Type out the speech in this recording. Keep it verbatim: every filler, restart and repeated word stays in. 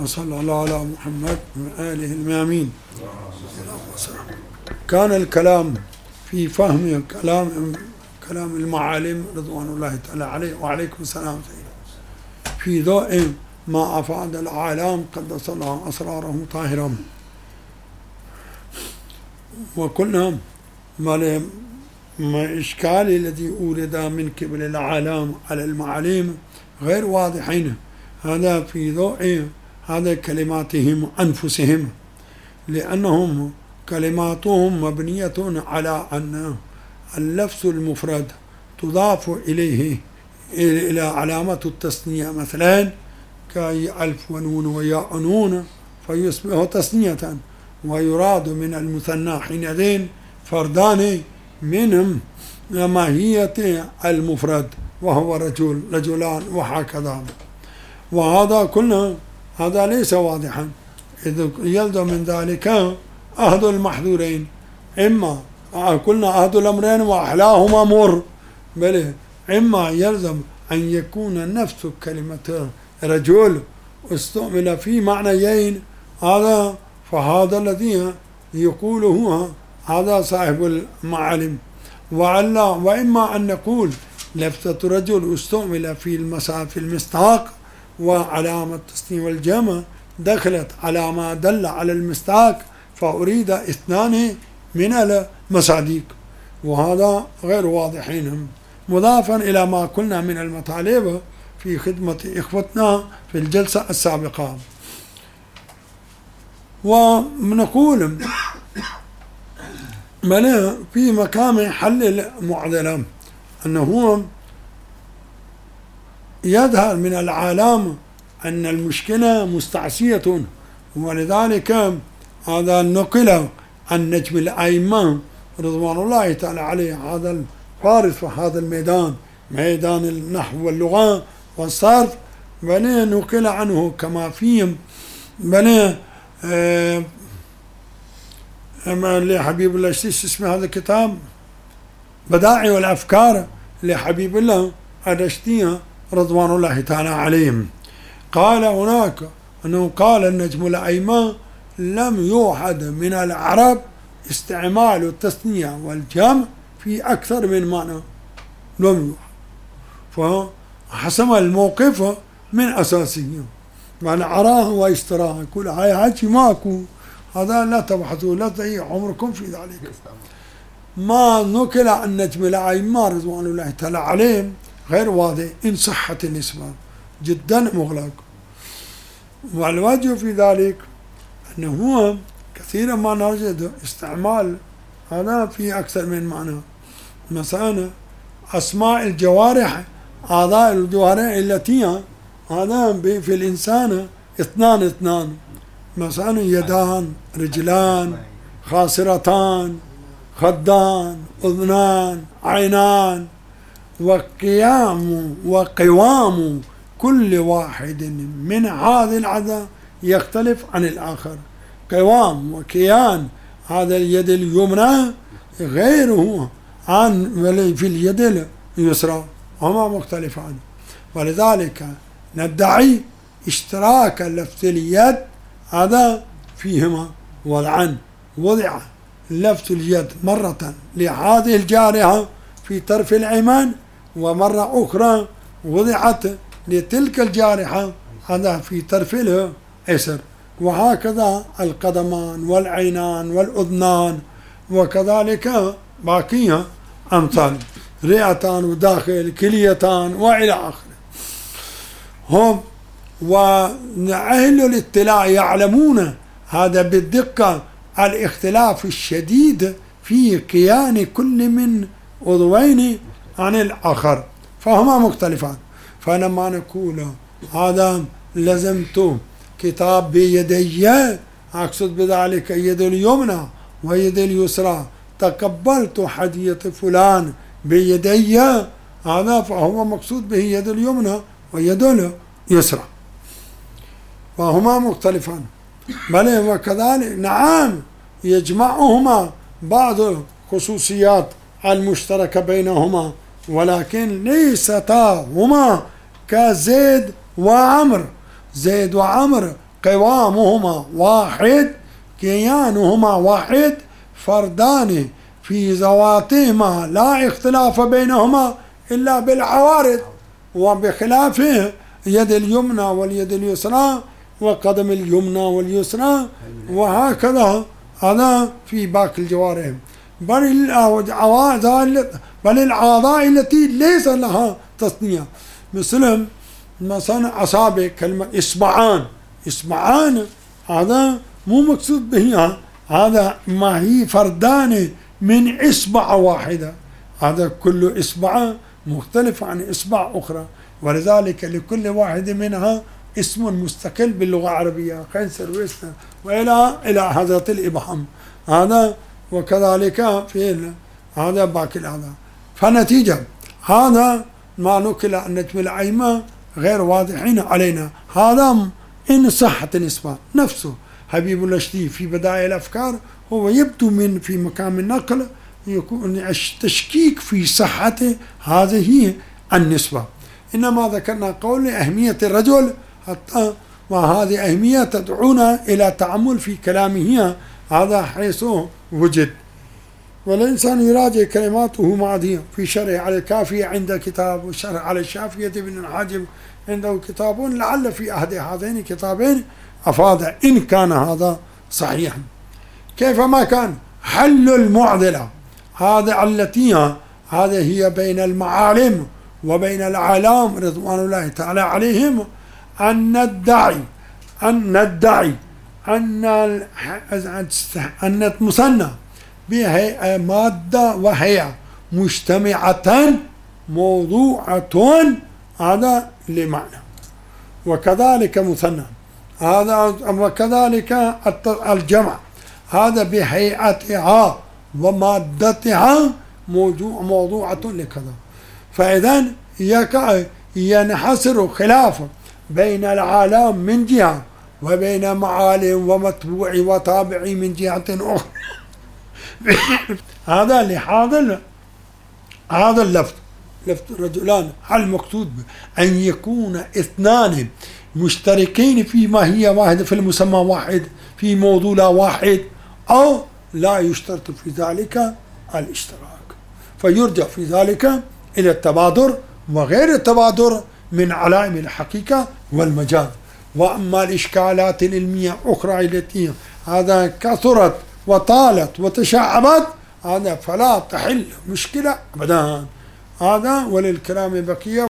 وصلى الله على محمد وآله الميامين. كان الكلام في فهم كلام كلام المعالم رضوان الله تعالى عليه وعليكم السلام في ضوء ما أفاد العالم قدس الله أسراره طاهرا. وقلنا ما ما إشكال الذي أورد من قبل العالم على المعالم غير واضحين، هذا في ضوء هذا كلماتهم أنفسهم، لأنهم كلماتهم مبنية على أن اللفظ المفرد تضاف إليه إلى علامة التثنية، مثلا كاي ألف ونون وياء نون فيصبح تثنية، ويراد من المثنى حينئذ فردان منهم ماهية المفرد وهو رجل رجلان وهكذا. وهذا كله هذا ليس واضحا، إذ يلزم من ذلك أحد المحذورين، إما قلنا أحد الأمرين وأحلاهما مر، بل إما يلزم أن يكون نفس كلمة رجل استعمل في معنيين، هذا فهذا الذي يقوله هو هذا صاحب المعالم، وعلا وإما أن نقول لفظة رجل استعمل في المسا في المصداق وعلامة التثنية والجمع دخلت على ما دل على المصداق فأريد اثنان من المصادق، وهذا غير واضحين، مضافا إلى ما قلنا من المطالب في خدمة إخوتنا في الجلسة السابقة. ونقول من في مقام حل المعضلة أنه يظهر من العالم أن المشكلة مستعصية، ولذلك هذا نقل عن نجم الأئمة رضوان الله تعالى عليه، هذا الفارس في هذا الميدان ميدان النحو واللغة والصرف، بل نقل عنه كما فيهم بل آه لحبيب الله ايش اسمه هذا الكتاب بدائع والأفكار لحبيب الله الرشدي رضوان الله تعالى عليهم، قال هناك أنه قال النجم الأئمة لم يوحد من العرب استعمال التثنية والجمع في أكثر من معنى، لم يوحد، فحسم الموقف من أساسيه، معنى عراه واشتراه، يقول هاي حكي ماكو، هذا لا تبحثوا لا تضيعوا عمركم في ذلك. ما نقل عن نجم الأئمة رضوان الله تعالى عليهم غير واضح إن صحت النسبة، جدا مغلق. والوجه في ذلك أنه هو كثيرا ما نجد استعمال هذا في أكثر من معنى، مثلا أسماء الجوارح أعضاء الجوارح التي هذا في الإنسان اثنان اثنان، مثلا يدان رجلان خاصرتان خدان أذنان عينان، وقيام وقوام كل واحد من هذه العدد يختلف عن الآخر، قوام وكيان هذا اليد اليمنى غيره عن في اليد اليسرى، هما مختلفان، ولذلك ندعي اشتراك لفظ اليد هذا فيهما، والعن وضع لفظ اليد مرة لهذه الجارحة في طرف الأيمن، ومرة أخرى وضعت لتلك الجارحة هذا في طرف الأيسر، وهكذا القدمان والعينان والأذنان، وكذلك باقيها أمثال رئتان وداخل كليتان وإلى آخره. هم وأهل الاطلاع يعلمون هذا بالدقة الاختلاف الشديد في كيان كل من عضوين عن الآخر، فهما مختلفان. فلما نقول هذا لزمت كتاب بيدي أقصد بذلك يد اليمنى ويد اليسرى، تقبلت هدية فلان بيدي، هذا فهو مقصود به يد اليمنى ويد اليسرى، فهما مختلفان. بل وكذلك نعم يجمعهما بعض خصوصيات المشتركة بينهما، ولكن ليستا هما كزيد وعمر، زيد وعمر قوامهما واحد، كيانهما واحد، فردان في ذواتهما لا اختلاف بينهما إلا بالعوارض، وبخلافه يد اليمنى واليد اليسرى وقدم اليمنى واليسرى وهكذا، هذا في باقي الجوارح. بل الأعضاء بل الأعضاء التي ليس لها تصنيع، مثل مثلا أصابع، كلمة إصبعان، إصبعان هذا مو مقصود بها، هذا ما هي فردان من إصبع واحدة، هذا كل إصبع مختلف عن إصبع أخرى، ولذلك لكل واحد منها اسم مستقل باللغة العربية، خنصر ويسر وإلى إلى حضرة الإبهام، هذا وكذلك في هذا باقي الأعضاء. فنتيجة هذا ما نقل عن نجم الأئمة غير واضحين علينا، هذا إن صحت الإثبات. نفسه حبيب الرشدي في بدائع الأفكار هو يبدو من في مقام النقل يكون التشكيك في صحة هذه النسبة، إنما ذكرنا قول أهمية الرجل حتى وهذه أهمية تدعونا إلى تأمل في كلامه هذا حيث وجد. والإنسان يراجع كلماته معدية في شرح على الكافية عند كتاب، وشرح على الشافية بن الحاجب عنده كتاب، لعل في أحد هذين الكتابين أفاد إن كان هذا صحيحا. كيفما كان حل المعضلة هذا التي هذا هي بين المعالم وبين العالم رضوان الله تعالى عليهم، أن ندعي أن ندعي أن أن المثنى بهيئة مادة وهيئة مجتمعة موضوعة هذا لمعنى، وكذلك مثنى هذا، وكذلك الجمع هذا بهيئتها ومادتها موضوع موضوعة لكذا. فإذا ينحصر خلاف بين العالم من جهة وبين معالم ومتبوع وتابع من جهة أخرى. هذا لهذا هذا اللفظ لفظ الرجلان، هل مقصود أن يكون اثنان مشتركين في ماهية واحدة في المسمى واحد في موضوع واحد، أو لا يشترط في ذلك الاشتراك، فيرجع في ذلك إلى التبادر وغير التبادر من علائم الحقيقة والمجاز. وأما الإشكالات العلمية أخرى التي هذا كثرت وطالت وتشعبت هذا فلا تحل مشكلة أبدا، هذا وللكلام بقية.